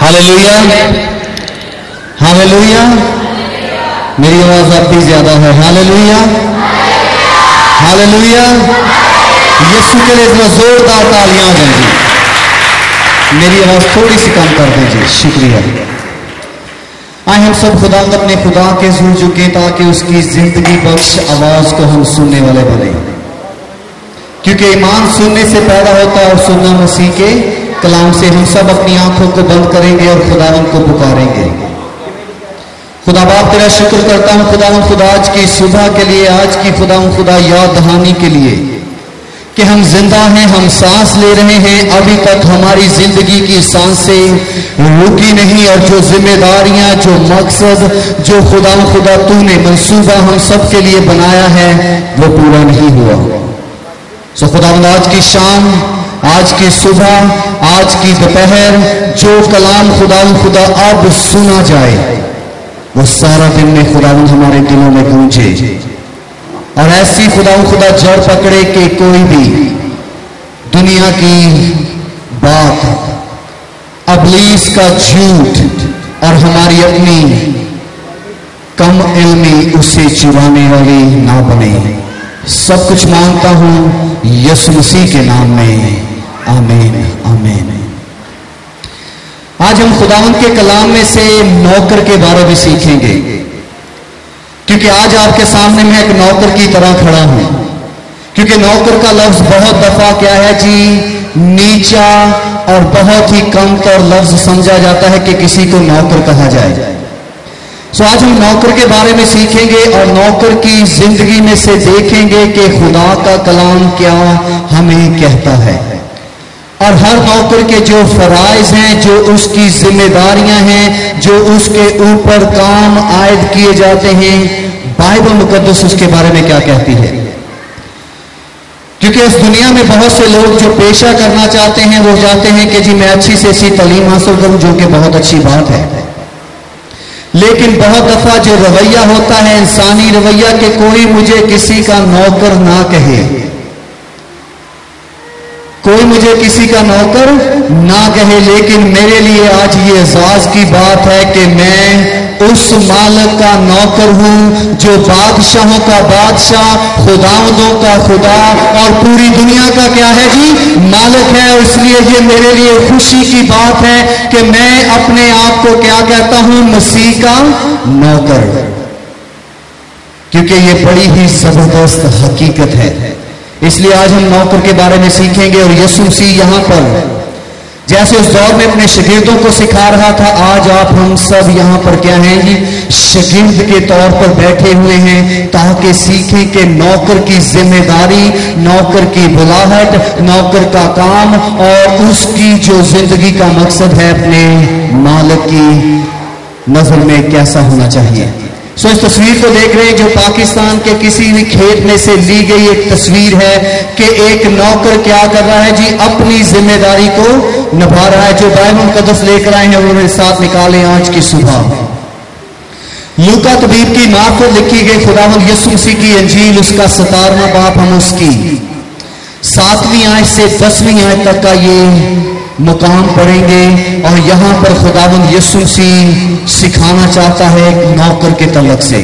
Hallelujah, hallelujah. मेरी आवाज अब भी ज्यादा है। Hallelujah, hallelujah. यीशु के लिए इतना जोरदार तालियां हो जाएंगी। मेरी आवाज थोड़ी सी कम कर दीजिए, शुक्रिया। आए हम सब खुदा अपने खुदा के सुन चुके ताकि उसकी जिंदगी बख्श आवाज को हम सुनने वाले बने, क्योंकि ईमान सुनने से पैदा होता है और सुनना मसीह के कलाम से। हम सब अपनी आंखों को बंद करेंगे और खुदावंद को पुकारेंगे। खुदा बाप तेरा शुक्र करता हूं खुदावंद खुदा आज की सुबह के लिए, आज की खुदावंद खुदा याद दहानी के लिए कि हम जिंदा हैं, हम सांस ले रहे हैं। अभी तक हमारी जिंदगी की सांसें रुकी नहीं और जो जिम्मेदारियां, जो मकसद, जो खुदा तूने मंसूबा हम सब के लिए बनाया है वो पूरा नहीं हुआ। सो खुदावंद आज की शाम, आज की सुबह, आज की दोपहर जो कलाम खुदा अब सुना जाए वो सारा दिन में खुदावंद हमारे दिलों में गूंजे और ऐसी खुदा जड़ पकड़े कि कोई भी दुनिया की बात, अबलीस का झूठ और हमारी अपनी कम इल्मी उसे चुराने वाली ना बने। सब कुछ मांगता हूं यीशु मसीह के नाम में, आमीन, आमीन। आज हम खुदावंद के कलाम में से नौकर के बारे में सीखेंगे, क्योंकि आज आपके सामने मैं एक नौकर की तरह खड़ा हूं। क्योंकि नौकर का लफ्ज बहुत दफा क्या है जी, नीचा और बहुत ही कम तर लफ्ज समझा जाता है कि किसी को नौकर कहा जाए। सो आज हम नौकर के बारे में सीखेंगे और नौकर की जिंदगी में से देखेंगे कि खुदा का कलाम क्या हमें कहता है और हर नौकर के जो फराइज हैं, जो उसकी जिम्मेदारियां हैं, जो उसके ऊपर काम आयद किए जाते हैं, बाइबल मुकद्दस उसके बारे में क्या कहती है। क्योंकि इस दुनिया में बहुत से लोग जो पेशा करना चाहते हैं वो चाहते हैं कि जी मैं अच्छी से अच्छी तालीम हासिल करूं, जो कि बहुत अच्छी बात है। लेकिन बहुत दफा जो रवैया होता है इंसानी रवैया कि कोई मुझे किसी का नौकर ना कहे, कोई मुझे किसी का नौकर ना कहे। लेकिन मेरे लिए आज ये एजाज की बात है कि मैं उस मालिक का नौकर हूं जो बादशाहों का बादशाह, खुदावंदों का खुदा और पूरी दुनिया का क्या है जी, मालिक है। और इसलिए ये मेरे लिए खुशी की बात है कि मैं अपने आप को क्या कहता हूं, मसीह का नौकर, क्योंकि ये बड़ी ही जबरदस्त हकीकत है। इसलिए आज हम नौकर के बारे में सीखेंगे और यीशु मसीह यहां पर जैसे उस दौर में अपने शागिर्दों को सिखा रहा था, आज आप हम सब यहां पर क्या हैं जी, शागिर्द के तौर पर बैठे हुए हैं ताकि सीखें कि नौकर की जिम्मेदारी, नौकर की बुलाहट, नौकर का काम और उसकी जो जिंदगी का मकसद है अपने मालिक की नजर में कैसा होना चाहिए। सो इस तस्वीर को देख रहे हैं जो पाकिस्तान के किसी भी खेत में से ली गई एक तस्वीर है कि एक नौकर क्या कर रहा है जी, अपनी जिम्मेदारी को निभा रहा है। जो बाइबल मुकद्दस लेकर आए हैं वो मेरे साथ निकालें आज की सुबह। लूका तबीब की मार्फत लिखी गई खुदावंद यीशु मसीह की अंजील, उसका 17वां बाब, हम उसकी 7वीं आयत से 10वीं आयत तक का ये मुकाम पढ़ेंगे। और यहां पर खुदावंद यीशु मसीह सिखाना चाहता है एक नौकर के तलक से।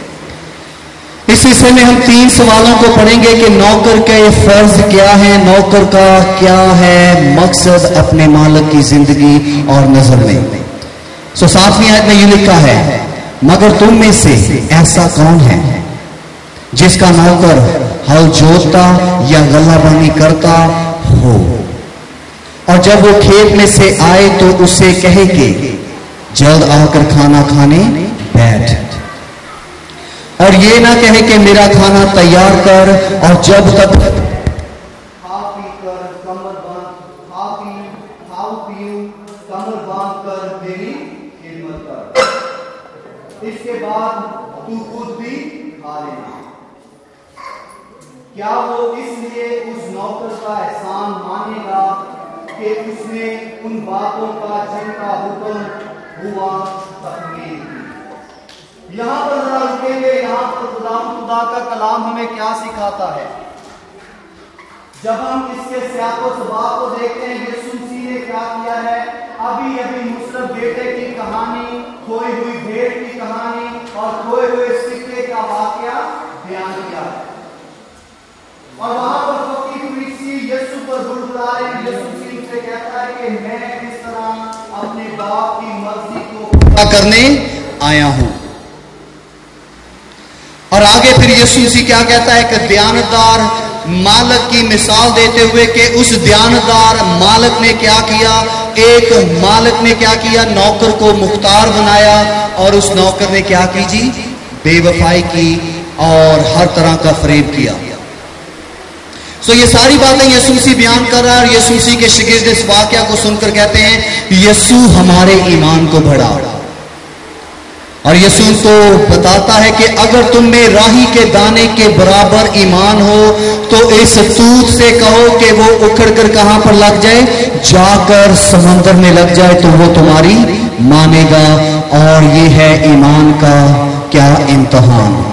इस हिस्से में हम 3 सवालों को पढ़ेंगे कि नौकर के फर्ज क्या है, नौकर का क्या है मकसद अपने मालिक की जिंदगी और नजर में। सो 7वीं आयत में ये लिखा है, मगर तुम में से ऐसा कौन है जिसका नौकर हल जोतता या गल्लाबानी करता हो, और जब वो खेत में से आए तो उसे कहे कि जल्द आकर खाना खाने बैठ, और ये ना कहे कि मेरा खाना तैयार कर, और जब तक खा पीऊं कमर बांध कर मेरी खिदमत कर, इसके बाद तू खुद भी खा लेना। क्या वो इसलिए उस नौकर का एहसान मानेगा कि उसने उन बातों का जिनका हुक्म हुआ तकमील की। यहां पर जरा रुकेंगे, यहां पर खुदा का कलाम हमें क्या सिखाता है। जब हम इसके सियाको सबाब को देखते हैं, यीशु मसीह ने क्या किया है, अभी अभी मुसरत बेटे की कहानी, खोई हुई भेड़ की कहानी और खोए हुए सिक्के का वाकया बयान किया। और वहां पर फकीर कुरैशी यीशु पर बुलबुला रहे हैं। यीशु से कहता है कि मैं किस तरह अपने बाप की मर्जी को पूरा करने आया हूं। और आगे फिर यीशु मसीह क्या कहता है कि दयानतदार मालिक की मिसाल देते हुए कि उस दयानतदार मालिक ने क्या किया। एक मालिक ने क्या किया, नौकर को मुख्तार बनाया और उस नौकर ने क्या की जी, बेवफाई की और हर तरह का फरेब किया। सो ये सारी बातें यीशु मसीह बयान कर रहा है और यीशु मसीह के शागिर्द इस वाकया को सुनकर कहते हैं यीशु हमारे ईमान को बढ़ा। और यीशु को बताता है कि अगर तुम में राही के दाने के बराबर ईमान हो तो इस तूत से कहो कि वो उखड़ कर कहां पर लग जाए, जाकर समंदर में लग जाए तो वो तुम्हारी मानेगा। और ये है ईमान का क्या इम्तिहान।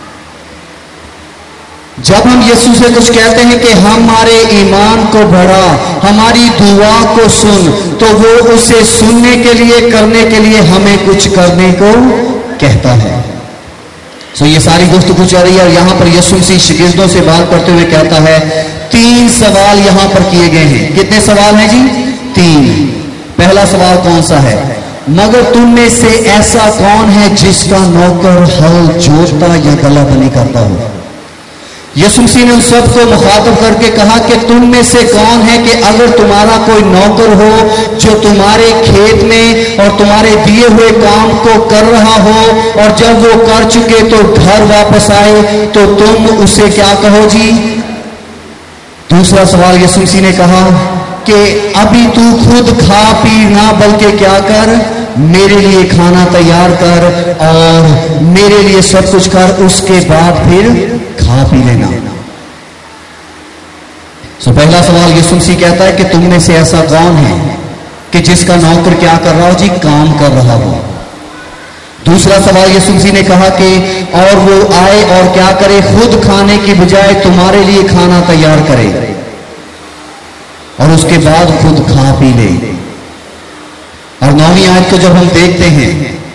जब हम यीशु से कुछ कहते हैं कि हमारे ईमान को बढ़ा, हमारी दुआ को सुन, तो वो उसे सुनने के लिए, करने के लिए हमें कुछ करने को कहता है। सो ये सारी गुफ्तगू चल रही है और यहां पर यीशु मसीह शागिर्दों से बात करते हुए कहता है 3 सवाल यहां पर किए गए हैं। कितने सवाल हैं जी? 3। पहला सवाल कौन सा है? मगर तुम में से ऐसा कौन है जिसका नौकर हल जोतता या गला बनी करता हो? यीशु मसीह ने उन सबको मुखातब करके कहा कि तुम में से कौन है कि अगर तुम्हारा कोई नौकर हो जो तुम्हारे खेत में और तुम्हारे दिए हुए काम को कर रहा हो और जब वो कर चुके तो घर वापस आए तो तुम उसे क्या कहो जी? दूसरा सवाल यीशु मसीह ने कहा कि अभी तू खुद खा पी ना, बल्कि क्या कर, मेरे लिए खाना तैयार कर और मेरे लिए सब कुछ कर, उसके बाद फिर खा पी लेना। सो पहला सवाल यीशु मसीह कहता है कि तुम में से ऐसा कौन है कि जिसका नौकर क्या कर रहा हो जी? काम कर रहा हो। दूसरा सवाल यीशु मसीह ने कहा कि और वो आए और क्या करे, खुद खाने की बजाय तुम्हारे लिए खाना तैयार करे और उसके बाद खुद खा पी ले। और 9वीं आयत को जब हम देखते हैं,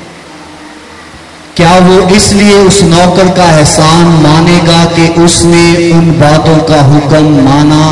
क्या वो इसलिए उस नौकर का एहसान मानेगा कि उसने उन बातों का हुक्म माना,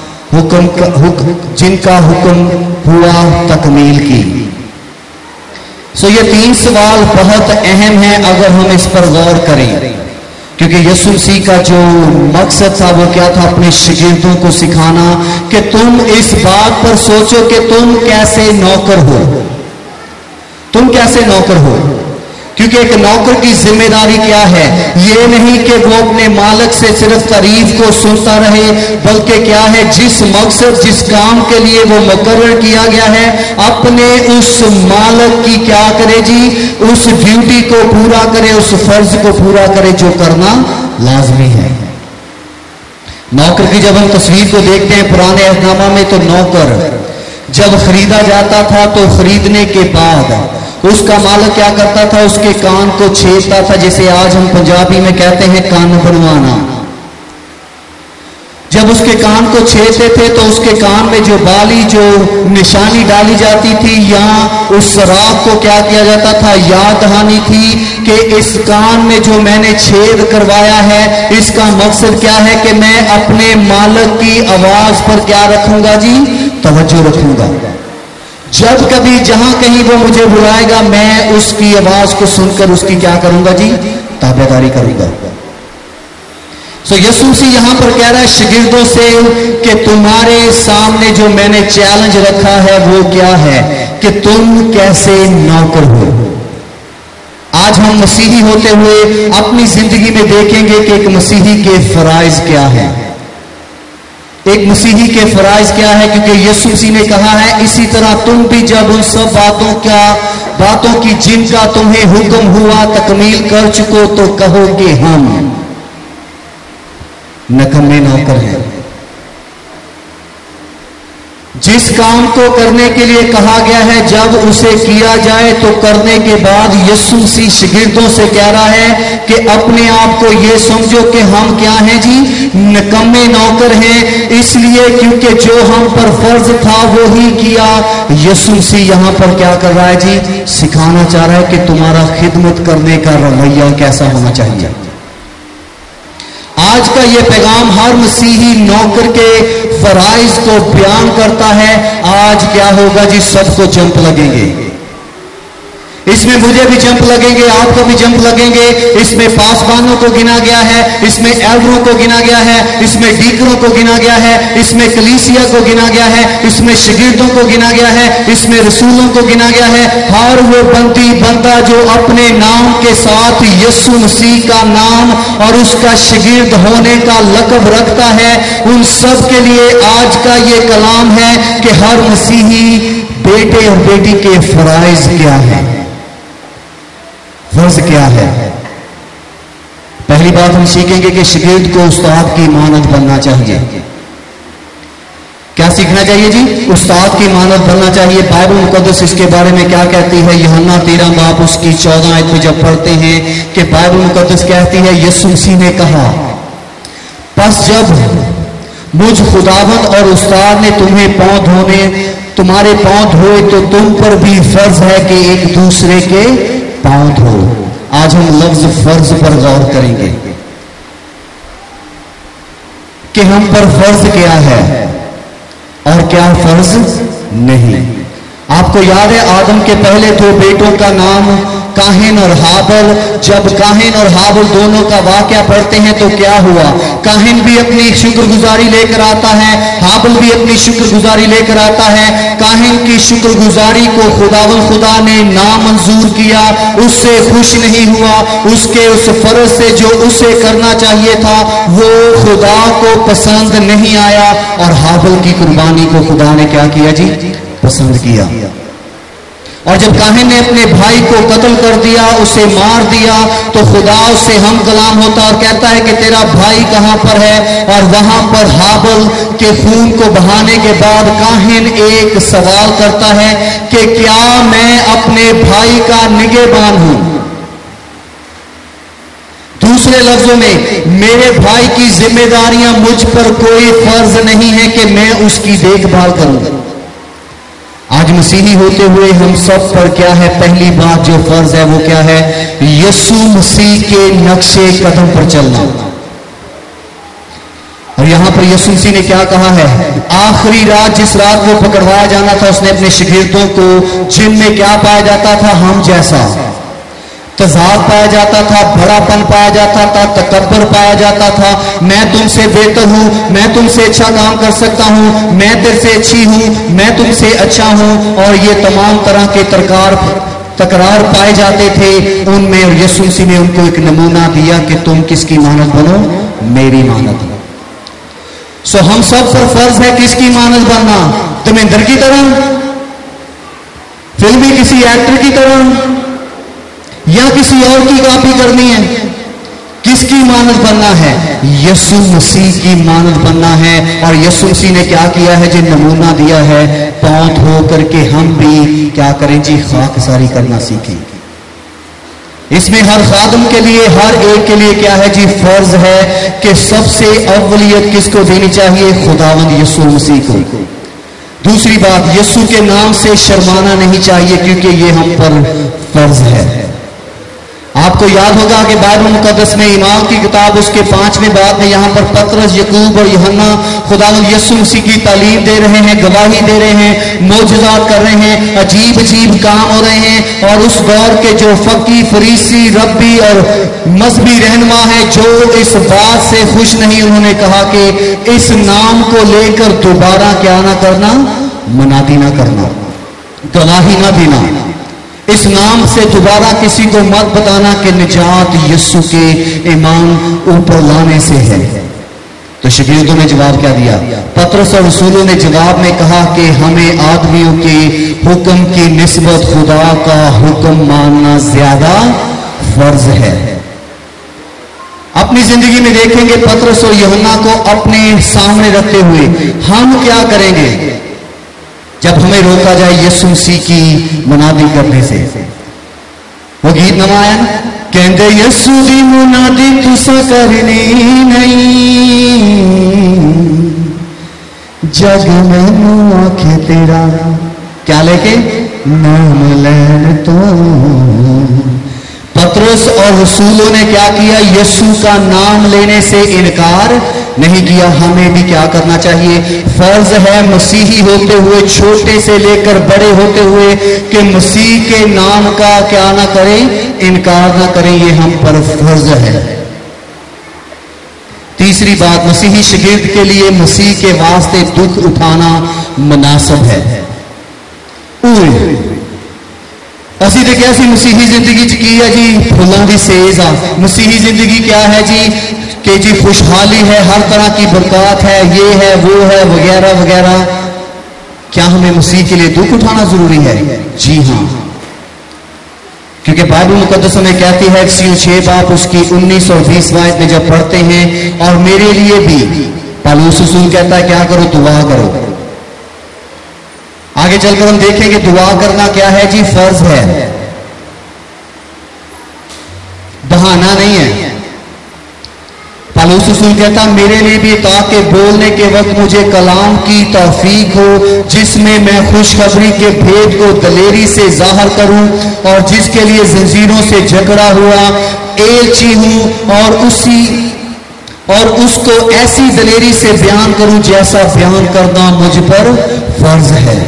जिनका हुक्म हुआ तकमील की। सो ये 3 सवाल बहुत अहम है अगर हम इस पर गौर करें, क्योंकि यीशु मसीह का जो मकसद था वो क्या था? अपने शागिर्दों को सिखाना कि तुम इस बात पर सोचो कि तुम कैसे नौकर हो, तुम कैसे नौकर हो। क्योंकि एक नौकर की जिम्मेदारी क्या है? ये नहीं कि वो अपने मालिक से सिर्फ तारीफ को सुनता रहे, बल्कि क्या है, जिस मकसद, जिस काम के लिए वो मुकर्रर किया गया है, अपने उस मालिक की क्या करे जी? उस ड्यूटी को पूरा करे, उस फर्ज को पूरा करे जो करना लाजमी है। नौकर की जब हम तस्वीर को देखते हैं पुराने अहदनामा में, तो नौकर जब खरीदा जाता था तो खरीदने के बाद उसका मालिक क्या करता था? उसके कान को छेदता था, जिसे आज हम पंजाबी में कहते हैं कान बनवाना। जब उसके कान को छेदते थे तो उसके कान में जो बाली, जो निशानी डाली जाती थी, या उस राख को क्या किया जाता था? याद दहानी थी कि इस कान में जो मैंने छेद करवाया है, इसका मकसद क्या है कि मैं अपने मालिक की आवाज पर क्या रखूंगा जी? तवज्जो रखूंगा। जब कभी जहां कहीं वो मुझे बुलाएगा, मैं उसकी आवाज को सुनकर उसकी क्या करूंगा जी? ताबेदारी करूंगा। सो यीशु मसीह यहां पर कह रहा है शागिर्दों से कि तुम्हारे सामने जो मैंने चैलेंज रखा है वो क्या है कि तुम कैसे नौकर हो। आज हम मसीही होते हुए अपनी जिंदगी में देखेंगे कि एक मसीही के फराइज क्या है, एक मसीही के फराइज क्या है, क्योंकि यीशु मसीह ने कहा है इसी तरह तुम भी जब उन सब बातों की जिनका तुम्हें हुक्म हुआ तकमील कर चुको तो कहो कि हम नकम्मे नौकर हैं। जिस काम को करने के लिए कहा गया है, जब उसे किया जाए तो करने के बाद यीशु मसीह शागिर्दों से कह रहा है कि अपने आप को ये समझो कि हम क्या हैं जी, निकम्मे नौकर हैं, इसलिए क्योंकि जो हम पर फर्ज था वो ही किया। यीशु मसीह यहां पर क्या कर रहा है जी, सिखाना चाह रहा है कि तुम्हारा खिदमत करने का रवैया कैसा होना चाहिए। आज का ये पैगाम हर मसीही नौकर के फराइज को बयान करता है। आज क्या होगा जी, सबको जंप लगेंगे, इसमें मुझे भी जंप लगेंगे, आपको भी जंप लगेंगे। इसमें पासबानों को गिना गया है, इसमें एल्डरों को गिना गया है, इसमें डीकरों को गिना गया है, इसमें कलीसिया को गिना गया है, इसमें शागिर्दों को गिना गया है, इसमें रसूलों को गिना गया है। हर वो बंदी बंदा जो अपने नाम के साथ यीशु मसीह का नाम और उसका शागिर्द होने का लक़ब रखता है, उन सब के लिए आज का ये कलाम है कि हर मसीही बेटे और बेटी के फराइज क्या है, फर्ज क्या है। पहली बात हम सीखेंगे कि शागिर्द को उस्ताद की मानद बनना चाहिए। क्या सीखना चाहिए जी, उस्ताद की मानद बनना चाहिए। बाइबल मुकद्दस इसके बारे में क्या कहती है, यूहन्ना 13 बाब उसकी 14 आयत में जब पढ़ते हैं कि बाइबल मुकद्दस कहती है, यीशु मसीह ने कहा, बस जब मुझ खुदावंद और उस्ताद ने तुम्हारे पांव धोए तो तुम पर भी फर्ज है कि एक दूसरे के पांव धो। आज हम लफ्ज फर्ज पर गौर करेंगे कि हम पर फर्ज क्या है और क्या फर्ज नहीं। आपको याद है आदम के पहले 2 बेटों का नाम काहिन और हाबल। जब काहिन और हाबल दोनों का वाकया पढ़ते हैं तो क्या हुआ, काहिन भी अपनी शुक्रगुजारी लेकर आता है, हाबल भी अपनी शुक्रगुजारी लेकर आता है। काहिन की शुक्रगुजारी को खुदा ने नामंजूर किया, उससे खुश नहीं हुआ, उसके उस फर्ज से जो उसे करना चाहिए था वो खुदा को पसंद नहीं आया, और हाबल की कुर्बानी को खुदा ने क्या किया जी, पसंद किया। और जब काहिन ने अपने भाई को कत्ल कर दिया, उसे मार दिया, तो खुदा उससे हम कलाम होता और कहता है कि तेरा भाई कहां पर है। और वहां पर हाबल के खून को बहाने के बाद काहिन एक सवाल करता है कि क्या मैं अपने भाई का निगहबान हूं। दूसरे लफ्जों में, मेरे भाई की जिम्मेदारियां मुझ पर कोई फर्ज नहीं है कि मैं उसकी देखभाल करूं। आज मसीही होते हुए हम सब पर क्या है, पहली बात जो फर्ज है वो क्या है, यीशु मसीह के नक्शे कदम पर चलना। और यहां पर यीशु मसीह ने क्या कहा है, आखिरी रात जिस रात वो पकड़वाया जाना था, उसने अपने शागिर्दों को जिनमें क्या पाया जाता था, हम जैसा तजाद पाया जाता था, बड़ापन पाया जाता था, तकब्बर पाया जाता था। मैं तुमसे बेहतर हूं, मैं तुमसे अच्छा काम कर सकता हूं, मैं तेरे से अच्छी हूं, मैं तुमसे अच्छा हूं, और ये तमाम तरह के तकरार पाए जाते थे उनमें। और यीशु मसीह ने उनको एक नमूना दिया कि तुम किसकी मानद बनो, मेरी मानद। सो हम सब पर फर्ज है किसकी मानद बनना, धर्मेंद्र की तरह, फिल्मी किसी एक्टर की तरह, या किसी और की कॉपी करनी है। किसकी मानद बनना है, यीशु मसीह की मानद बनना है। और यीशु मसीह ने क्या किया है जी, नमूना दिया है, पांव धो करके हम भी क्या करें जी, खाकसारी करना सीखें। इसमें हर खादम के लिए, हर एक के लिए क्या है जी, फर्ज है कि सबसे अव्वलियत किसको देनी चाहिए, खुदावंद यीशु मसीह को। दूसरी बात, यीशु के नाम से शर्माना नहीं चाहिए, क्योंकि ये हम पर फर्ज है। आपको याद होगा कि बाइबल मुकद्दस में ईमान की किताब उसके 5वें बाब में यहां पर पतरस, यकूब और यूहन्ना खुदावंद यीशु मसीह की तालीम दे रहे हैं, गवाही दे रहे हैं, मोजज़ात कर रहे हैं, अजीब अजीब काम हो रहे हैं। और उस दौर के जो फकी, फरीसी, रब्बी और मजहबी रहनुमा है, जो इस बात से खुश नहीं, उन्होंने कहा कि इस नाम को लेकर दोबारा क्या ना करना, मनादी ना करना, गवाही ना देना। इस नाम से दोबारा किसी को मत बताना कि निजात यीशु के ईमान ऊपर लाने से है। तो शागिर्दों ने जवाब क्या दिया, पतरस और रसूलों ने जवाब में कहा कि हमें आदमियों के हुक्म की निस्बत खुदा का हुक्म मानना ज्यादा फर्ज है। अपनी जिंदगी में देखेंगे पतरस और यूहन्ना को अपने सामने रखते हुए हम क्या करेंगे, जब हमें रोका जाए यीशु मसीह की मुनादी करने से। वो गीत नवा आया ना, कहते यीशु दी मुनादी तुसा करनी नहीं, जग मैनू आखे तेरा क्या लेके नाम लैन तो। पतरस और रसूलों ने क्या किया? यीशु का नाम लेने से इनकार नहीं किया। हमें भी क्या करना चाहिए? फर्ज है मसीही होते हुए, छोटे से लेकर बड़े होते हुए, कि मसीह के नाम का क्या ना करें, इनकार ना करें। ये हम पर फर्ज है। तीसरी बात, मसीही शागिर्द के लिए मसीह के वास्ते दुख उठाना मुनासिब है। ਅਸੀਂ ਤੇ ਕਿਹਾ ਸੀ ਮਸੀਹੀ ਜ਼ਿੰਦਗੀ 'ਚ ਕੀ ਹੈ ਜੀ? ਫੁੱਲਾਂ ਦੀ ਸੇਜ ਆ। ਮਸੀਹੀ ਜ਼ਿੰਦਗੀ क्या है जी? कि जी खुशहाली है, हर तरह की बरकत है, ये है वो है वगैरह वगैरह। क्या हमें मसीह के लिए दुख उठाना जरूरी है? जी हाँ, क्योंकि बाइबल मुकद्दस में कहती है 6 बाप उसकी 19 और 20 आयत में जब पढ़ते हैं, और मेरे लिए भी पौलुस रसूल कहता है क्या करो? दुआ करो। आगे चलकर हम देखेंगे दुआ करना क्या है जी? फर्ज है, बहाना नहीं है। पौलुस रसूल कहता मेरे लिए भी, ताकि बोलने के वक्त मुझे कलाम की तौफीक हो, जिसमें मैं खुशखबरी के भेद को दलेरी से जाहिर करूं, और जिसके लिए जंजीरों से जकड़ा हुआ एलची हूं, और उसको ऐसी दलेरी से बयान करूं जैसा बयान करना मुझ पर फर्ज है।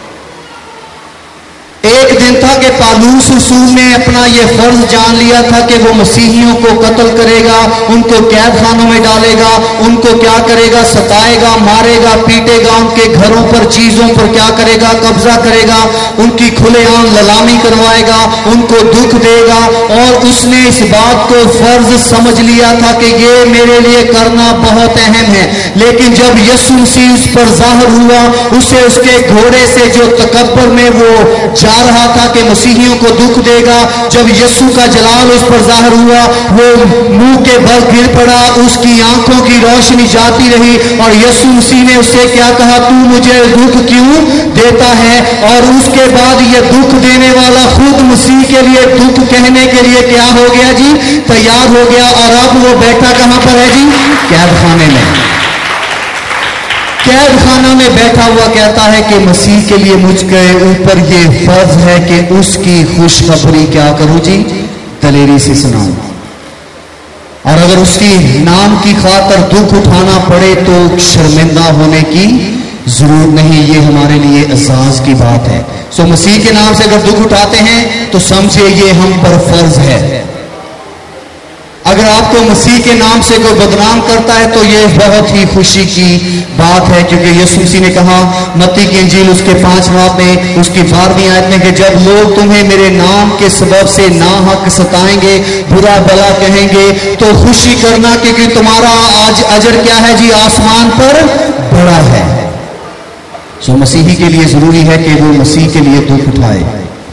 एक दिन था कि पौलुस रसूल ने अपना यह फर्ज जान लिया था कि वो मसीहियों को कत्ल करेगा, उनको कैद खानों में डालेगा, उनको क्या करेगा? सताएगा, मारेगा, पीटेगा, उनके घरों पर, चीजों पर क्या करेगा? कब्जा करेगा, उनकी खुलेआम नीलामी करवाएगा, उनको दुख देगा। और उसने इस बात को फर्ज समझ लिया था कि ये मेरे लिए करना बहुत अहम है। लेकिन जब यीशु मसीह उस पर जाहिर हुआ, उसे उसके घोड़े से जो तकब्बर में वो जा रहा था कि मसीहियों को दुख देगा, जब यीशु का जलाल उस पर जाहिर हुआ, वो मुंह के बल गिर पड़ा, उसकी आंखों की रोशनी जाती रही, और यीशु मसीह ने उससे क्या कहा? तू मुझे दुख क्यों देता है? और उसके बाद ये दुख देने वाला खुद मसीह के लिए दुख कहने के लिए क्या हो गया जी? तैयार हो गया। और अब वो बैठा कहां पर है जी? कैद खाने में। कैद खाना में बैठा हुआ कहता है कि मसीह के लिए मुझके ऊपर ये फर्ज है कि उसकी खुशखबरी क्या करूं जी? दलेरी से सुनाऊं। और अगर उसकी नाम की खातर दुख उठाना पड़े तो शर्मिंदा होने की जरूरत नहीं। ये हमारे लिए एजाज की बात है। सो मसीह के नाम से अगर दुख उठाते हैं तो समझिए ये हम पर फर्ज है। अगर आपको मसीह के नाम से कोई बदनाम करता है तो ये बहुत ही खुशी की बात है, क्योंकि यीशु मसीह ने कहा मत्ती की इंजील उसके 5 बाब में उसकी 12वीं आयत में कि जब लोग तुम्हें मेरे नाम के सबब से नाहक सताएंगे, बुरा भला कहेंगे, तो खुशी करना, क्योंकि तुम्हारा आज अजर क्या है जी? आसमान पर बड़ा है। सो मसीही के लिए जरूरी है कि वो मसीह के लिए दुख उठाए।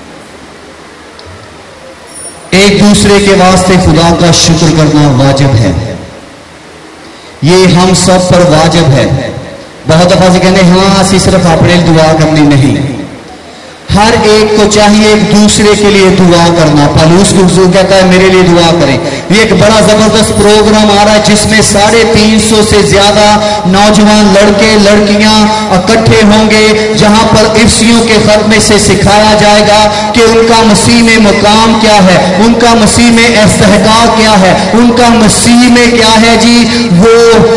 एक दूसरे के वास्ते खुदा का शुक्र करना वाजिब है। ये हम सब पर वाजिब है। बहुत दफा से कहने हाँ असी सिर्फ अपने दुआ करनी नहीं, हर एक को चाहिए एक दूसरे के लिए दुआ करना। पौलुस रसूल कहता है मेरे लिए दुआ करें। ये एक बड़ा जबरदस्त प्रोग्राम आ रहा है जिसमें 350 से ज्यादा नौजवान लड़के लड़कियां इकट्ठे होंगे, जहां पर इफ्सियों के खत्मे से सिखाया जाएगा कि उनका मसीह में मुकाम क्या है, उनका मसीह में इस्तेहकाक क्या है, उनका मसीह में क्या है जी वो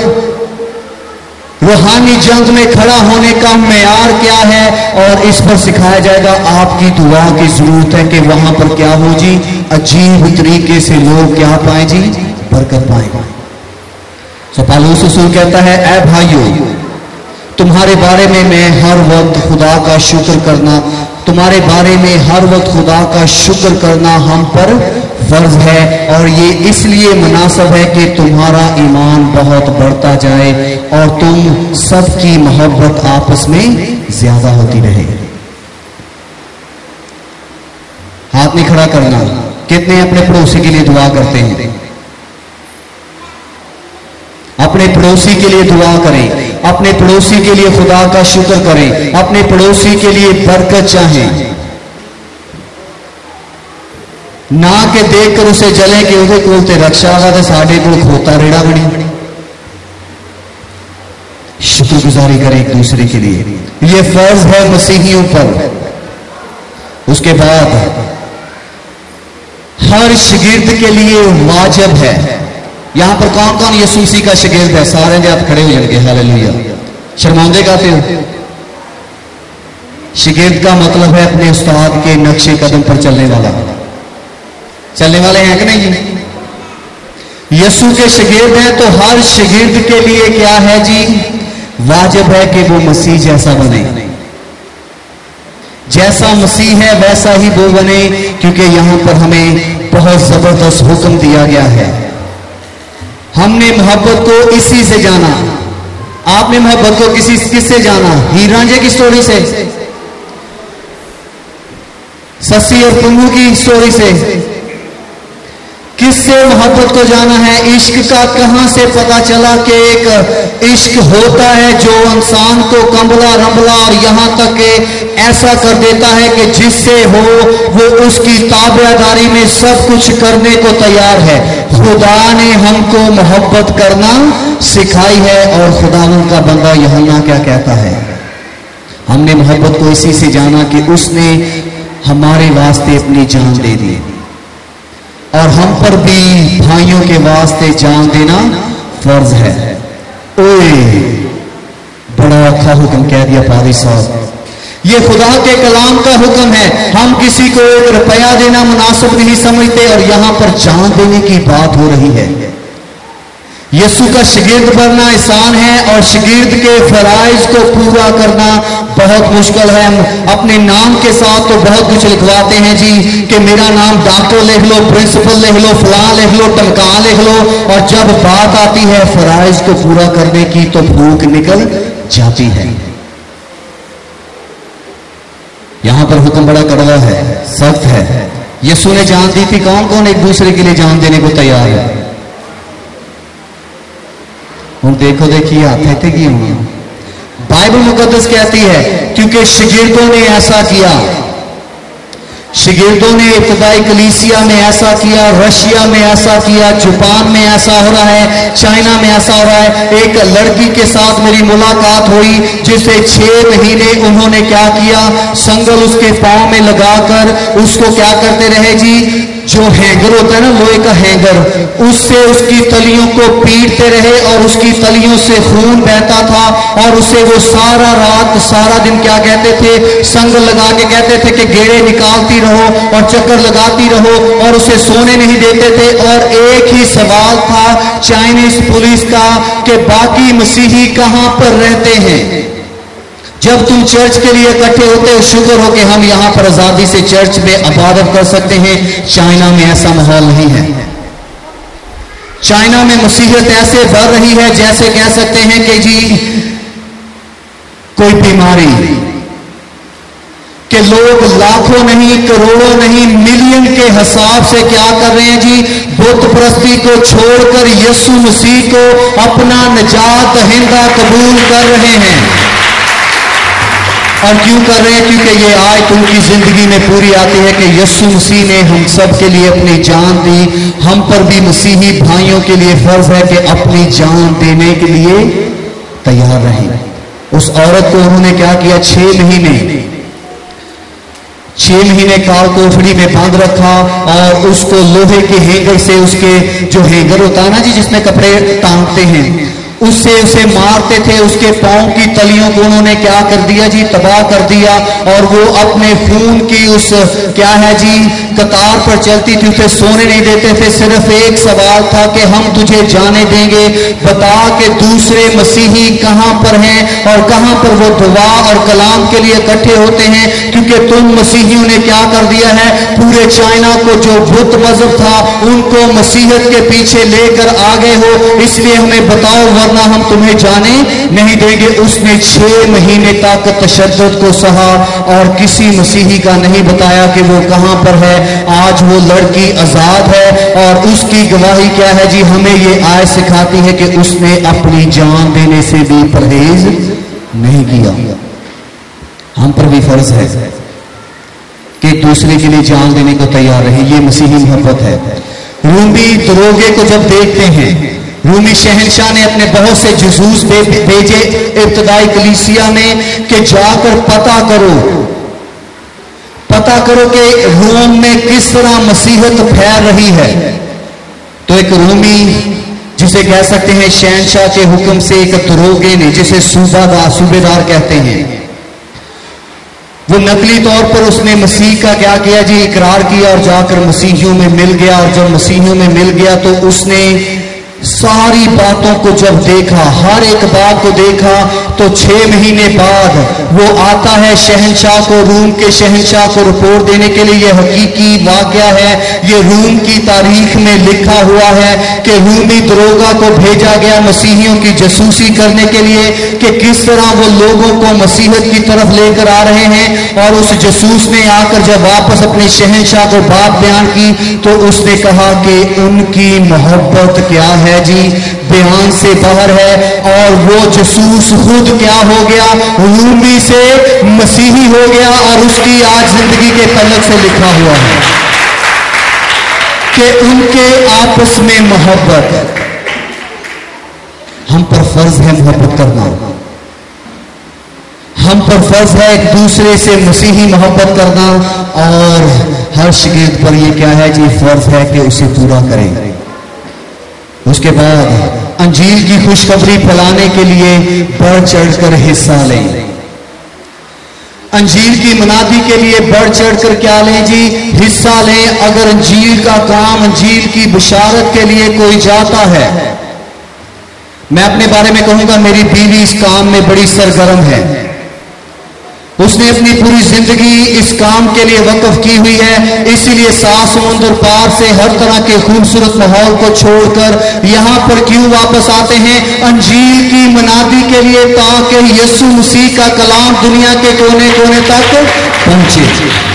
रूहानी जंग में खड़ा होने का मेयार क्या है। और इस पर सिखाया जाएगा आपकी दुआ की जरूरत है कि वहां पर क्या हो जी? अजीब तरीके से लोग क्या पाए जी? बरकत पाए। सो पौलुस रसूल कहता है ऐ भाइयों, तुम्हारे बारे में मैं हर वक्त खुदा का शुक्र करना, तुम्हारे बारे में हर वक्त खुदा का शुक्र करना हम पर फर्ज है। और ये इसलिए मुनासिब है कि तुम्हारा ईमान बहुत बढ़ता जाए और तुम सबकी मोहब्बत आपस में ज्यादा होती रहे। हाथ नहीं खड़ा करना। कितने अपने पड़ोसी के लिए दुआ करते हैं? अपने पड़ोसी के लिए दुआ करें, अपने पड़ोसी के लिए खुदा का शुक्र करें, अपने पड़ोसी के लिए बरकत चाहें, ना कि देखकर उसे जले कि उहदे कोल ते रक्षा वा ते साडे कोल खोता रेड़ा बनी। शुक्रगुजारी करें एक दूसरे के लिए, ये फर्ज है मसीहियों पर। उसके बाद हर शागिर्द के लिए वाजिब है। यहां पर कौन कौन यीशु मसीह का शागिर्द है? सारे दे हाथ खड़े हो जाएंगे। हालेलुया। शर्मांदे गाते हो? शागिर्द का मतलब है अपने उस्ताद के नक्शे कदम पर चलने वाला। चलने वाले हैं कि नहीं जी? यीशु के शागिर्द हैं तो हर शागिर्द के लिए क्या है जी? वाजिब है कि वो मसीह जैसा बने। जैसा मसीह है वैसा ही वो बने, क्योंकि यहां पर हमें बहुत जबरदस्त हुक्म दिया गया है। हमने मोहब्बत को इसी से जाना। आपने मोहब्बत को किससे जाना? हीर रांझे की स्टोरी से, सस्सी और पुन्नू की स्टोरी से। किससे मोहब्बत को जाना है? इश्क का कहां से पता चला कि एक इश्क होता है जो इंसान को कंबला रंबला और यहां तक कि ऐसा कर देता है कि जिससे हो वो उसकी ताबेदारी में सब कुछ करने को तैयार है। खुदा ने हमको मोहब्बत करना सिखाई है और खुदावंद का बंदा यूहन्ना क्या कहता है? हमने मोहब्बत को इसी से जाना कि उसने हमारे वास्ते अपनी जान दे दी, और हम पर भी भाइयों के वास्ते जान देना फर्ज है। ओए बड़ा अच्छा हुक्म कह दिया पादी साहब। ये खुदा के कलाम का हुक्म है। हम किसी को एक रुपया देना मुनासिब नहीं समझते और यहां पर जान देने की बात हो रही है। यीशु का शागिर्द बनना आसान है और शागिर्द के फराइज को पूरा करना बहुत मुश्किल है। हम अपने नाम के साथ तो बहुत कुछ लिखवाते हैं जी कि मेरा नाम डॉक्टर लिख लो, प्रिंसिपल लिख लो, फलां लिख लो, टमका लिख लो, और जब बात आती है फराइज को पूरा करने की तो भूख निकल जाती है। यहां पर हुक्म बड़ा कड़वा है, सख्त है। यीशु ने जान दी थी। कौन कौन एक दूसरे के लिए जान देने को तैयार है? हम देखो देखिए हाथ थे की होंगे। बाइबल मुकद्दस कहती है क्योंकि शागिर्दों ने ऐसा किया। शागिर्दों ने इब्तिदाई कलीसिया में ऐसा किया, रशिया में ऐसा किया, जापान में ऐसा हो रहा है, चाइना में ऐसा हो रहा है। एक लड़की के साथ मेरी मुलाकात हुई जिसे 6 महीने उन्होंने क्या किया? संगल उसके पांव में लगाकर उसको क्या करते रहे जी? जो हैंगर होता है ना, लोहे का हैंगर, उससे उसकी तलियों को पीटते रहे और उसकी तलियों से खून बहता था। और उसे वो सारा रात सारा दिन क्या कहते थे? संगल लगा के कहते थे कि गेड़े निकालती रहो और चक्कर लगाती रहो, और उसे सोने नहीं देते थे। और एक ही सवाल था चाइनीज पुलिस का कि बाकी मसीही कहां पर रहते हैं? जब तुम चर्च के लिए इकट्ठे होते हो, शुक्र हो कि हम यहां पर आजादी से चर्च में इबादत कर सकते हैं। चाइना में ऐसा माहौल नहीं है। चाइना में मसीहत ऐसे बढ़ रही है जैसे कह सकते हैं कि जी कोई बीमारी, कि लोग लाखों नहीं, करोड़ों नहीं, मिलियन के हिसाब से क्या कर रहे हैं जी? बुत परस्ती को छोड़कर यीशु मसीह को अपना निजात दहिंदा कबूल कर रहे हैं। और क्यों कर रहे हैं? क्योंकि ये आयत उनकी जिंदगी में पूरी आती है कि यीशु मसीह ने हम सब के लिए अपनी जान दी। हम पर भी मसीही भाइयों के लिए फर्ज है कि अपनी जान देने के लिए तैयार रहें। उस औरत को उन्होंने क्या किया? 6 महीने काल कोठड़ी में बांध रखा और उसको लोहे के हैंगर से, उसके जो हैंगर होता है ना जी जिसमें कपड़े टांगते हैं, उससे उसे मारते थे। उसके पांव की तलियों को उन्होंने क्या कर दिया जी? तबाह कर दिया। और वो अपने खून की उस क्या है जी कतार पर चलती थी, उसे सोने नहीं देते थे। सिर्फ एक सवाल था कि हम तुझे जाने देंगे, बता कि दूसरे मसीही कहां पर हैं और कहां पर वो दुआ और कलाम के लिए इकट्ठे होते हैं। क्योंकि तुम मसीहियों ने क्या कर दिया है? पूरे चाइना को जो बुत मजहब था उनको मसीहत के पीछे लेकर आ गए हो। इसलिए हमें बताओ वरना हम तुम्हें जाने नहीं देंगे। उसने 6 महीने तक तशद्दुद को सहा और किसी मसीही का नहीं बताया कि वो कहां पर है। आज वो लड़की आजाद है और उसकी गवाही क्या है जी? हमें ये आयत सिखाती है कि उसने अपनी जान देने से भी परहेज नहीं किया। हम पर भी फर्ज है कि दूसरे के लिए जान देने को तैयार रहे। ये मसीही मोहब्बत है। रूमी दरोगे को जब देखते हैं, रूमी शहंशाह ने अपने बहुत से जसूस भेजे इब्तदाई कलीसिया में कि जाकर पता करो कि रोम में किस तरह मसीहत फैल रही है। तो एक रूमी, जिसे कह सकते हैं शहंशाह के हुक्म से, एक दरोगे ने, जिसे सूबेदार कहते हैं, वो नकली तौर पर उसने मसीह का क्या किया जी? इकरार किया और जाकर मसीहियों में मिल गया। और जब मसीहियों में मिल गया तो उसने सारी बातों को जब देखा, हर एक बात को देखा, तो 6 महीने बाद वो आता है शहंशाह को, रूम के शहंशाह को रिपोर्ट देने के लिए। यह हकीकी वाकया है, ये रूम की तारीख में लिखा हुआ है कि रूमी दरोगा को भेजा गया मसीहियों की जासूसी करने के लिए कि किस तरह वो लोगों को मसीहत की तरफ लेकर आ रहे हैं। और उस जासूस ने आकर जब वापस अपने शहंशाह को बात बयान की तो उसने कहा कि उनकी मोहब्बत क्या है जी, बयान से बाहर है। और वो जासूस खुद क्या हो गया? रूमी से मसीही हो गया। और उसकी आज जिंदगी के तलक से लिखा हुआ है कि उनके आपस में मोहब्बत। हम पर फर्ज है मोहब्बत करना। हम पर फर्ज है एक दूसरे से मसीही मोहब्बत करना। और हर शागिर्द पर यह क्या है जी? फर्ज है कि उसे पूरा करें। उसके बाद अंजील की खुशखबरी फैलाने के लिए बढ़ चढ़कर हिस्सा लें। अंजील की मनादी के लिए बढ़ चढ़कर क्या लें जी? हिस्सा लें। अगर अंजील का काम, अंजील की बशारत के लिए कोई जाता है, मैं अपने बारे में कहूंगा, मेरी बीवी इस काम में बड़ी सरगर्म है। उसने अपनी पूरी जिंदगी इस काम के लिए वक्फ की हुई है। इसीलिए 7 समुंदर पार से हर तरह के खूबसूरत माहौल को छोड़कर यहां पर क्यों वापस आते हैं? अंजील की मनादी के लिए, ताकि यीशु मसीह का कलाम दुनिया के कोने कोने तक पहुंचे।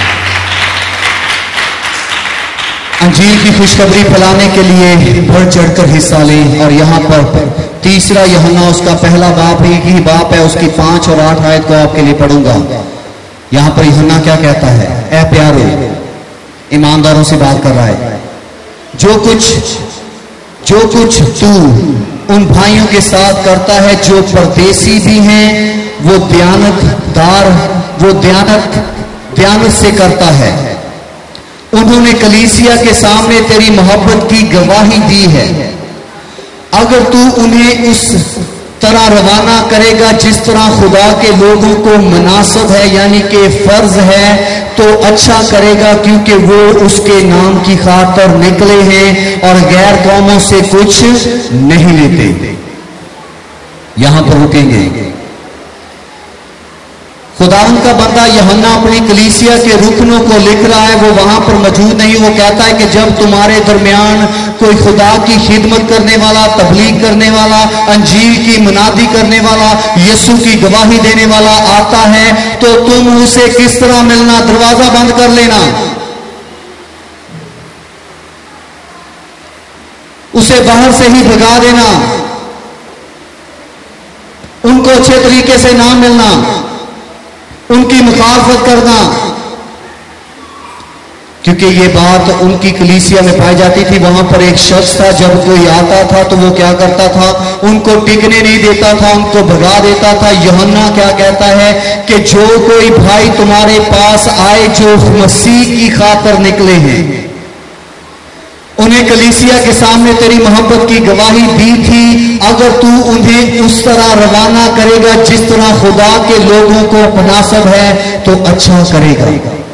अंजील की खुशखबरी फैलाने के लिए बढ़ चढ़कर हिस्सा लें। और यहां पर तीसरा यूहन्ना उसका पहला बाप ही बाप है, उसकी 5 और 8 आयत को आपके लिए पढ़ूंगा। यहां पर यूहन्ना क्या कहता है? ऐ प्यारो, ईमानदारों से बात कर रहा है, जो कुछ तू उन भाइयों के साथ करता है जो परदेसी भी हैं, वो दयानत से करता है। उन्होंने कलीसिया के सामने तेरी मोहब्बत की गवाही दी है। अगर तू उन्हें उस तरह रवाना करेगा जिस तरह खुदा के लोगों को मुनासिब है, यानी कि फर्ज है, तो अच्छा करेगा, क्योंकि वो उसके नाम की खातिर निकले हैं और गैर कौमों से कुछ नहीं लेते। यहां पर रुकेंगे। खुदावन का बंदा यूहन्ना अपनी कलीसिया के रुकनों को लिख रहा है, वो वहां पर मौजूद नहीं। वो कहता है कि जब तुम्हारे दरमियान कोई खुदा की खिदमत करने वाला, तबलीग करने वाला, अंजील की मनादी करने वाला, यीशु की गवाही देने वाला आता है, तो तुम उसे किस तरह मिलना? दरवाजा बंद कर लेना, उसे बाहर से ही भगा देना, उनको अच्छे तरीके से ना मिलना, उनकी मुखालफत करना। क्योंकि ये बात उनकी कलीसिया में पाई जाती थी। वहां पर एक शख्स था, जब कोई आता था तो वो क्या करता था? उनको टिकने नहीं देता था, उनको भगा देता था। यूहन्ना क्या कहता है कि जो कोई भाई तुम्हारे पास आए जो मसीह की खातिर निकले हैं, उन्हें कलीसिया के सामने तेरी मोहब्बत की गवाही दी थी। अगर तू उन्हें उस तरह रवाना करेगा जिस तरह खुदा के लोगों को मुनासिब है, तो अच्छा करेगा।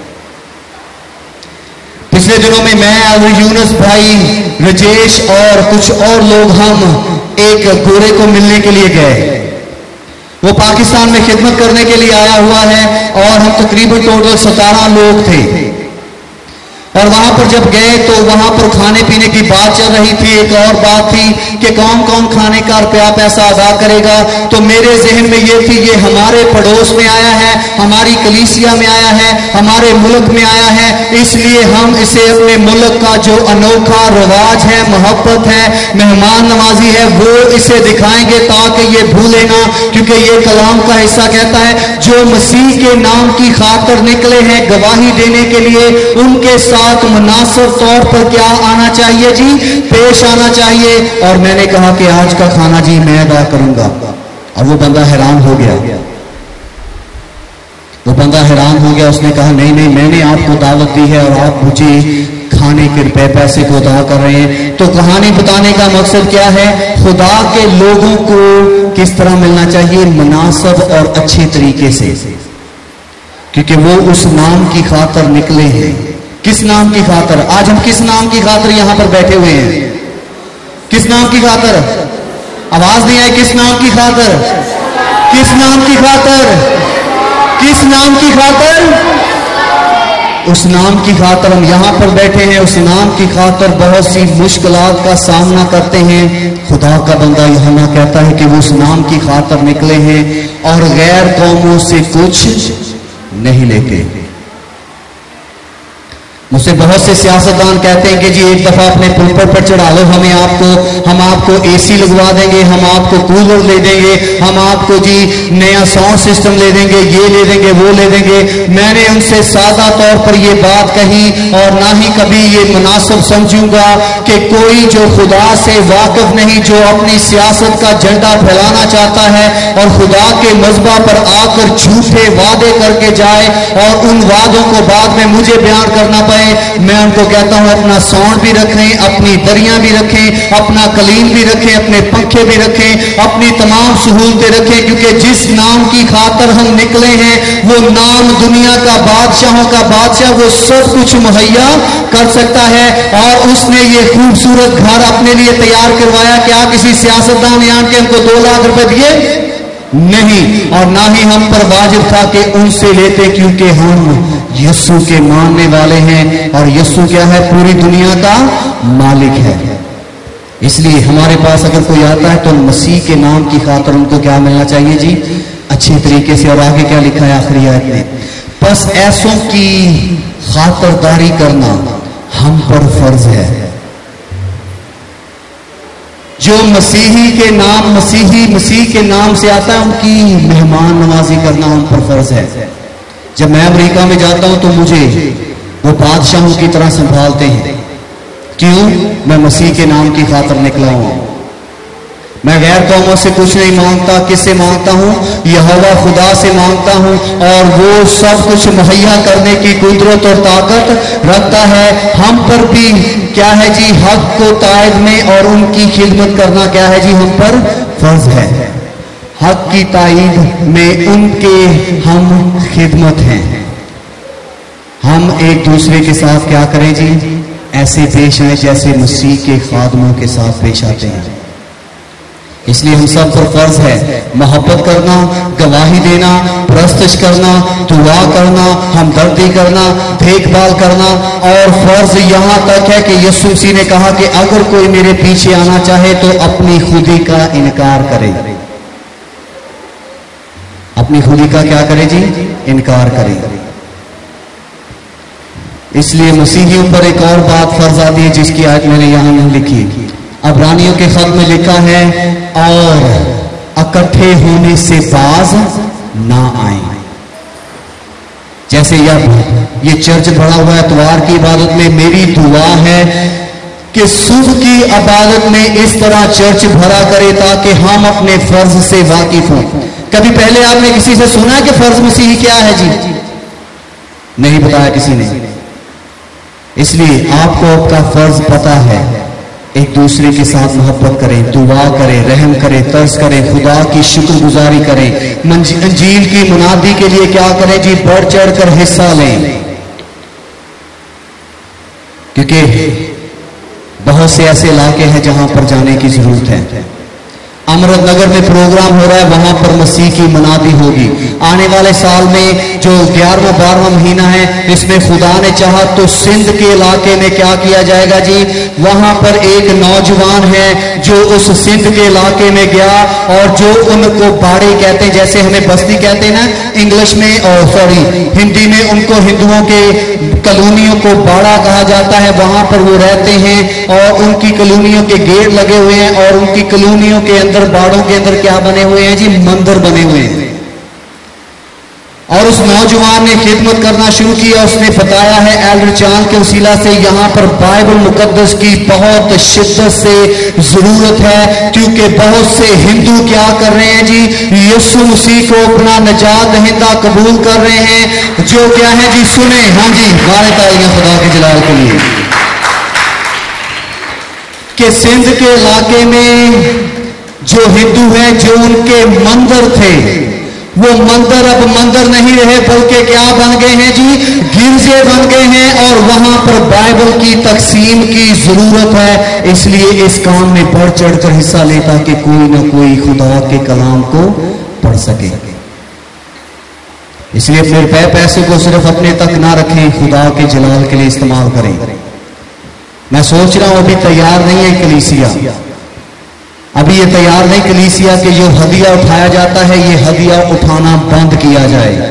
पिछले दिनों में मैं और यूनुस भाई, रजेश और कुछ और लोग, हम एक गोरे को मिलने के लिए गए। वो पाकिस्तान में खिदमत करने के लिए आया हुआ है और हम तकरीबन टोटल 17 लोग थे। और वहां पर जब गए तो वहां पर खाने पीने की बात चल रही थी। एक और बात थी कि कौन कौन खाने का रुपया पैसा अदा करेगा। तो मेरे जहन में ये थी, ये हमारे पड़ोस में आया है, हमारी कलीसिया में आया है, हमारे मुल्क में आया है, इसलिए हम इसे अपने मुल्क का जो अनोखा रवाज है, मोहब्बत है, मेहमान नवाजी है, वो इसे दिखाएंगे ताकि ये भूले ना। क्योंकि ये कलाम का हिस्सा कहता है जो मसीह के नाम की खातिर निकले हैं गवाही देने के लिए, उनके साथ मुनासिब तौर पर क्या आना चाहिए जी, पेश आना चाहिए। और मैंने कहा कि आज का खाना जी मैं अदा करूंगा। और वो बंदा हैरान हो गया, उसने कहा नहीं नहीं, मैंने आपको दावत दी है और आप मुझे खाने के रुपए पैसे को अदा कर रहे हैं। तो कहानी बताने का मकसद क्या है, खुदा के लोगों को किस तरह मिलना चाहिए, मुनासिब और अच्छे तरीके से, क्योंकि वो उस नाम की खातिर निकले हैं। किस नाम की खातिर? आज हम किस नाम की खातिर यहां पर बैठे हुए हैं? किस नाम की खातिर? आवाज नहीं आई। किस नाम की खातिर? किस नाम की खातिर? किस नाम की खातिर? उस नाम की खातिर हम यहां पर बैठे हैं। उस नाम की खातिर बहुत सी मुश्किलात का सामना करते हैं। खुदा का बंदा यूहन्ना कहता है कि वो उस नाम की खातिर निकले हैं और गैर कौमों से कुछ नहीं लेते। मुझसे बहुत से सियासतदान कहते हैं कि जी एक दफा अपने पुलपट पर चढ़ा लो, हम आपको एसी लगवा देंगे, हम आपको कूलर ले देंगे, हम आपको जी नया साउंड सिस्टम ले देंगे, ये ले देंगे, वो ले देंगे। मैंने उनसे सादा तौर पर ये बात कही और ना ही कभी ये मुनासिब समझूंगा कि कोई जो खुदा से वाकिफ नहीं, जो अपनी सियासत का झंडा फैलाना चाहता है और खुदा के मज़बा पर आकर झूठे वादे करके जाए और उन वादों को बाद में मुझे बयान करना पाए। मैं उनको कहता हूं अपना साउंड भी रखें, अपनी दरियां भी रखें, अपना कलीन भी रखें, अपने पंखे भी रखें, अपनी तमाम सहूलतें रखें, क्योंकि जिस नाम की खातिर हम निकले हैं वो नाम दुनिया का बादशाहों का बादशाह, वो सब कुछ मुहैया कर सकता है। और उसने ये खूबसूरत घर अपने लिए तैयार करवाया। क्या किसी सियासतदान ने आके हमको 2 लाख रुपए दिए? नहीं। और ना ही हम पर वाजिब था कि उनसे लेते, क्योंकि हम यीशु के मानने वाले हैं और यीशु क्या है, पूरी दुनिया का मालिक है। इसलिए हमारे पास अगर कोई आता है तो मसीह के नाम की खातिर उनको क्या मिलना चाहिए जी, अच्छे तरीके से। और आगे क्या लिखा है आखिरी आयत में, बस ऐसों की खातिरदारी करना हम पर फर्ज है। जो मसीही के नाम मसीह के नाम से आता है उनकी मेहमान नवाजी करना हम पर फर्ज है। जब मैं अमेरिका में जाता हूं तो मुझे वो बादशाहों की तरह संभालते हैं। क्यों? मैं मसीह के नाम की खातिर निकला हूं। मैं गैर कौमों से कुछ नहीं मांगता। किससे मांगता हूं? यहोवा खुदा से मांगता हूं और वो सब कुछ मुहैया करने की कुदरत और ताकत रखता है। हम पर भी क्या है जी, हक को तायद में और उनकी खिदमत करना क्या है जी, हम पर फर्ज है। हक की तायद में उनके हम खिदमत हैं। हम एक दूसरे के साथ क्या करें जी, ऐसे पेश आए जैसे मसीह के खादमों के साथ पेश आते हैं। इसलिए हम सब पर फर्ज है मोहब्बत करना, गवाही देना, प्रस्तुत करना, दुआ करना, हमदर्दी करना, देखभाल करना। और फर्ज यहां तक है कि यीशु मसीह ने कहा कि अगर कोई मेरे पीछे आना चाहे तो अपनी खुदी का इनकार करे। अपनी खुदी का क्या करे जी, इनकार करे। इसलिए मसीहियों पर एक और बात फर्ज आती है जिसकी आज मैंने यहां नहीं लिखी। अब्रानियों के खत में लिखा है, और इकट्ठे होने से बाज ना आए। जैसे ये चर्च भरा हुआ है इतवार की इबादत में, मेरी दुआ है कि सुबह की इबादत में इस तरह चर्च भरा करे ताकि हम अपने फर्ज से वाकिफ हों। कभी पहले आपने किसी से सुना कि फर्ज मसीही क्या है जी? नहीं बताया किसी ने। इसलिए आपको आपका फर्ज पता है। एक दूसरे के साथ मोहब्बत करें, दुआ करें, रहम करें, तरस करें, खुदा की शुक्रगुजारी करें, इंजील की मुनादी के लिए क्या करें जी, बढ़ चढ़ कर हिस्सा लें। क्योंकि बहुत से ऐसे इलाके हैं जहां पर जाने की जरूरत है। अमृत नगर में प्रोग्राम हो रहा है, वहां पर मसीह की मनादी होगी। आने वाले साल में जो 11वां 12वां महीना है, इसमें खुदा ने चाहा तो सिंध के इलाके में क्या किया जाएगा जी, वहां पर एक नौजवान है जो उस सिंध के इलाके में गया और जो उनको बाड़े कहते हैं, जैसे हमें बस्ती कहते हैं ना इंग्लिश में, और सॉरी हिंदी में, उनको हिंदुओं के कॉलोनियों को बाड़ा कहा जाता है। वहां पर वो रहते हैं और उनकी कॉलोनियों के गेट लगे हुए हैं और उनकी कॉलोनियों के अंदर, बाड़ों के अंदर क्या बने हुए हैं जी, मंदिर बने हुए हैं। और उस नौजवान ने खिदमत करना शुरू किया। उसने बताया है एल्डर चांद के वसीला से यहां पर बाइबल मुकद्दस की बहुत शिद्दत से जरूरत है, क्योंकि बहुत से हिंदू क्या कर रहे हैं जी, यीशु मसीह को अपना निजात दहिंदा कबूल कर रहे हैं, जो क्या है जी, सुने, हाँ जी, मारे तालियां खुदा के जलाल के लिए, कि सिंध के इलाके में जो हिंदू हैं, जो उनके मंदिर थे, वो मंदिर अब मंदिर नहीं रहे, बल्कि क्या बन गए हैं जी, गिरजे बन गए हैं। और वहां पर बाइबल की तकसीम की जरूरत है, इसलिए इस काम में बढ़ चढ़ कर हिस्सा ले, ताकि कोई ना कोई खुदा के कलाम को पढ़ सके। इसलिए फिर पैसे को सिर्फ अपने तक ना रखें, खुदा के जलाल के लिए इस्तेमाल करें। मैं सोच रहा हूं अभी तैयार नहीं है कलीसिया, अभी ये तैयार नहीं कलीसिया कि जो हदिया उठाया जाता है, ये हदिया उठाना बंद किया जाए।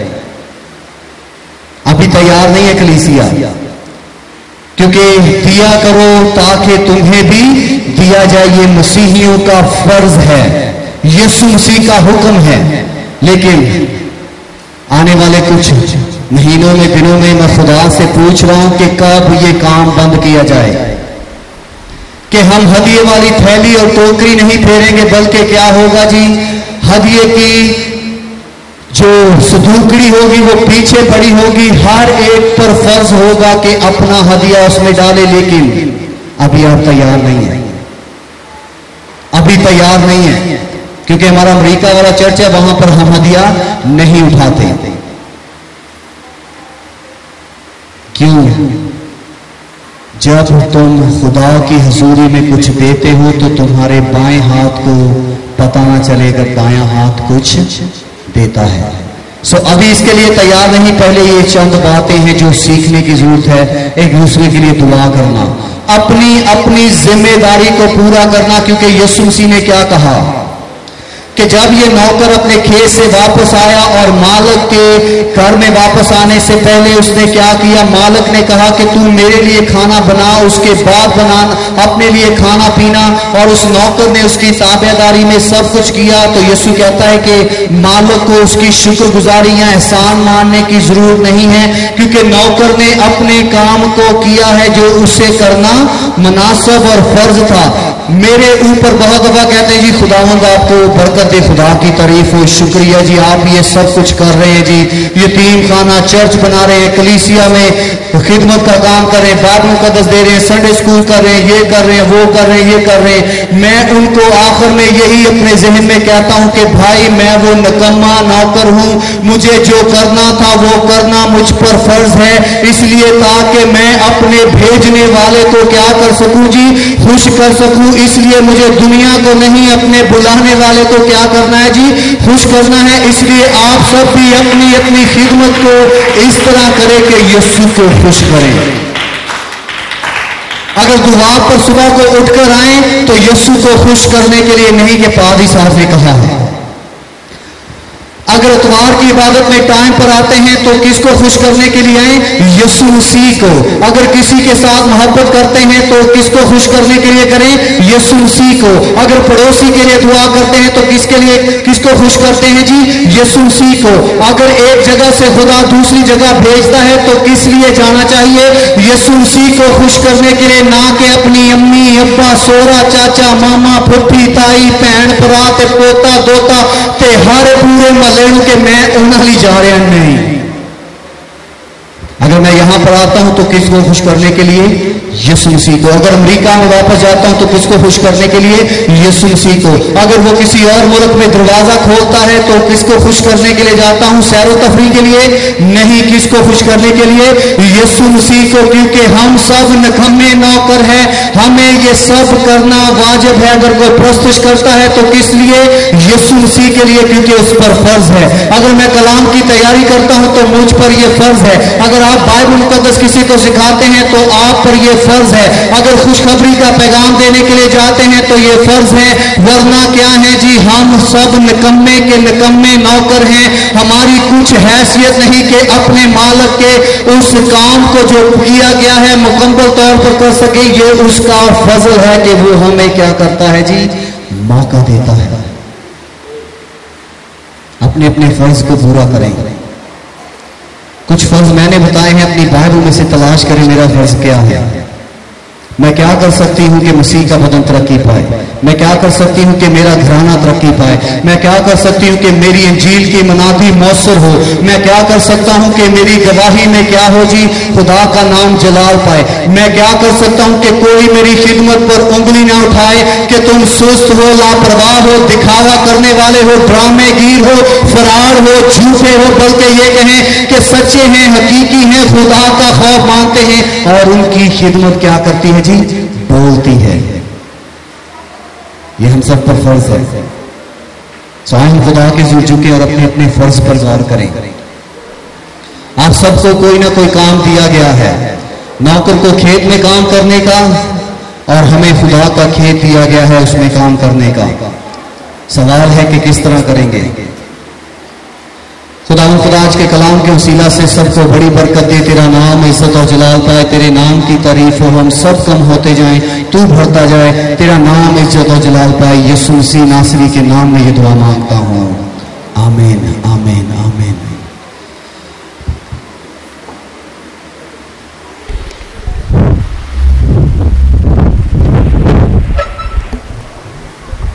अभी तैयार नहीं है कलीसिया, क्योंकि दिया करो ताकि तुम्हें भी दिया जाए, ये मसीहियों का फर्ज है, यीशु मसीह का हुक्म है। लेकिन आने वाले कुछ महीनों में, दिनों में मैं खुदा से पूछ रहा हूं कि कब ये काम बंद किया जाए, कि हम हदिये वाली थैली और टोकरी नहीं फेरेंगे, बल्कि क्या होगा जी, हदिये की जो सदूकड़ी होगी वो पीछे पड़ी होगी, हर एक पर फर्ज होगा कि अपना हदिया उसमें डाले। लेकिन अभी आप तैयार नहीं है, अभी तैयार नहीं है, क्योंकि हमारा अमेरिका वाला चर्च है, वहां पर हम हदिया नहीं उठाते। क्यों? जब तुम खुदा की हजूरी में कुछ देते हो तो तुम्हारे बाएं हाथ को पता ना चलेगा दायां हाथ कुछ देता है। अभी इसके लिए तैयार नहीं, पहले ये चंद बातें हैं जो सीखने की जरूरत है। एक दूसरे के लिए दुआ करना, अपनी अपनी जिम्मेदारी को पूरा करना, क्योंकि यीशु मसीह ने क्या कहा कि जब ये नौकर अपने खेत से वापस आया और मालिक के घर में वापस आने से पहले उसने क्या किया, मालिक ने कहा कि तू मेरे लिए खाना बना, उसके बाद बना अपने लिए खाना पीना, और उस नौकर ने उसकी ताबेदारी में सब कुछ किया। तो यीशु कहता है कि मालिक को उसकी शुक्रगुजारी या एहसान मानने की जरूरत नहीं है, क्योंकि नौकर ने अपने काम को किया है जो उसे करना मुनासिब और फर्ज था। मेरे ऊपर बहुत दफा कहते हैं जी खुदावंद आपको बरकत दे, खुदा की तारीफ हो, शुक्रिया जी आप ये सब कुछ कर रहे हैं जी, यतीम खाना चर्च बना रहे हैं, कलीसिया में खिदमत का काम कर रहे हैं, बाइबल मुकद्दस दे रहे हैं, संडे स्कूल कर रहे हैं, ये कर रहे हैं, वो कर रहे हैं, ये कर रहे हैं। मैं उनको आखिर में यही अपने जहन में कहता हूं कि भाई मैं वो निकम्मा नौकर हूं, मुझे जो करना था वो करना मुझ पर फर्ज है, इसलिए ताकि मैं अपने भेजने वाले को क्या कर सकूं जी, खुश कर सकूं। इसलिए मुझे दुनिया को नहीं, अपने बुलाने वाले को क्या करना है जी, खुश करना है। इसलिए आप सब भी अपनी अपनी खिदमत को इस तरह करें कि यीशु को खुश करें। अगर दुआ पर सुबह को उठकर आए तो यीशु को खुश करने के लिए नहीं कि पादी साहब ने कहा है। अगर इतवार की इबादत में टाइम पर आते हैं तो किसको खुश करने के लिए आए, यीशु मसीह को। अगर किसी के साथ मोहब्बत करते हैं तो किसको खुश करने के लिए करें, यीशु मसीह को। अगर पड़ोसी के लिए दुआ करते हैं तो किसके लिए, किसको खुश करते हैं जी, यीशु मसीह को। अगर एक जगह से खुदा दूसरी जगह भेजता है तो किस लिए जाना चाहिए, यीशु मसीह को खुश करने के लिए, ना कि अपनी अम्मी अब्बा सोहरा चाचा मामा फुफी ताई भैन भरा ते पोता दोता ते हर पूरे महल्ले के मैं उन्हें जा रहा नहीं। अगर मैं यहां पर आता हूं तो किसको खुश करने के लिए, यीशु मसीह को। अगर अमेरिका में वापस जाता हूं तो किसको खुश करने के लिए? यीशु मसीह को। अगर वो किसी और मुल्क में दरवाजा खोलता है तो किसको खुश करने के लिए जाता हूं? सैरो तफरी के लिए नहीं, किसको खुश करने के लिए? यीशु मसीह को, क्योंकि हम सब निकम्मे नौकर हैं, हमें ये सब करना वाजिब है। अगर कोई प्रस्तुत करता है तो किस लिए? यीशु मसीह के लिए, क्योंकि उस पर फर्ज है। अगर मैं कलाम की तैयारी करता हूं तो मुझ पर यह फर्ज है। अगर आप बाइबल मुकद्दस किसी को सिखाते हैं तो आप पर यह फर्ज है। अगर खुशखबरी का पैगाम देने के लिए जाते हैं तो यह फर्ज है। वरना क्या है जी, हम सब निकम्मे के निकम्मे नौकर हैं। हमारी कुछ हैसियत नहीं कि अपने मालिक के उस काम को जो किया गया है मुकम्मल तौर पर कर सके। ये उसका फजल है कि वो हमें क्या करता है जी? मौका देता है। अपने अपने फर्ज को पूरा करें। कुछ फर्ज मैंने बताए हैं, अपनी बाइबल में से तलाश करें मेरा फर्ज क्या है। मैं क्या कर सकती हूं कि मसीह का बदन तरक्की पाए? मैं क्या कर सकती हूं कि मेरा घराना तरक्की पाए? मैं क्या कर सकती हूं कि मेरी इंजील की मनादी मौसर हो? मैं क्या कर सकता हूं कि मेरी गवाही में क्या हो जी? खुदा का नाम जलाल पाए। मैं क्या कर सकता हूं कि कोई मेरी खिदमत पर उंगली ना उठाए कि तुम सुस्त हो, लापरवाह हो, दिखावा करने वाले हो, ड्रामे गिर हो, फरार हो, झूठे हो, बल्कि ये कहें कि सच्चे हैं, हकीकी हैं, खुदा का खौफ मानते हैं। और उनकी खिदमत क्या करती है जी? बोलती है। ये हम सब पर फर्ज है। तो हम खुदा के जुड़ चुके और अपने अपने फर्ज पर गौर करें। आप सबको कोई ना कोई काम दिया गया है। नौकर को खेत में काम करने का और हमें खुदा का खेत दिया गया है उसमें काम करने का। सवाल है कि किस तरह करेंगे। खुदा आज के कलाम के वसीला से सबको बड़ी बरकत दे। तेरा नाम इज्जत और जलाल पाए, तेरे नाम की तारीफ हो, हम सब कम होते जाएं, तू बढ़ता जाए, तेरा नाम इज्जत और जलाल पाए। यीशु मसीह नासरी के नाम में ये दुआ मांगता हूं, आमीन आमीन।